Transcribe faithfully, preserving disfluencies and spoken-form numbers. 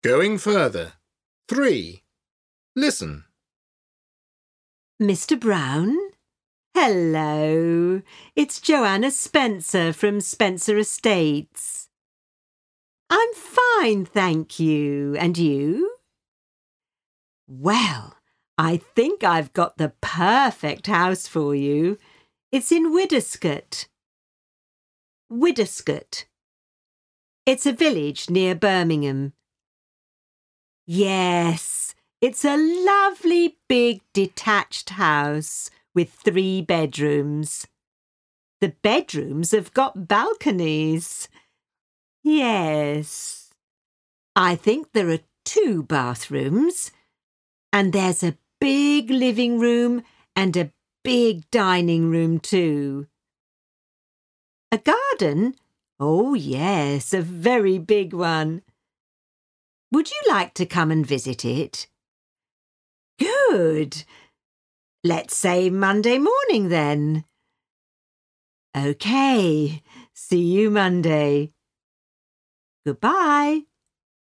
Going further. Three. Listen. Mister Brown? Hello. It's Joanna Spencer from Spencer Estates. I'm fine, thank you. And you? Well, I think I've got the perfect house for you. It's in Widderscot. Widderscot. It's a village near Birmingham. Yes, it's a lovely big detached house with three bedrooms. The bedrooms have got balconies. Yes. I think there are two bathrooms, and there's a big living room and a big dining room too. A garden? Oh yes, a very big one. Would you like to come and visit it? Good. Let's say Monday morning then. OK, see you Monday. Goodbye.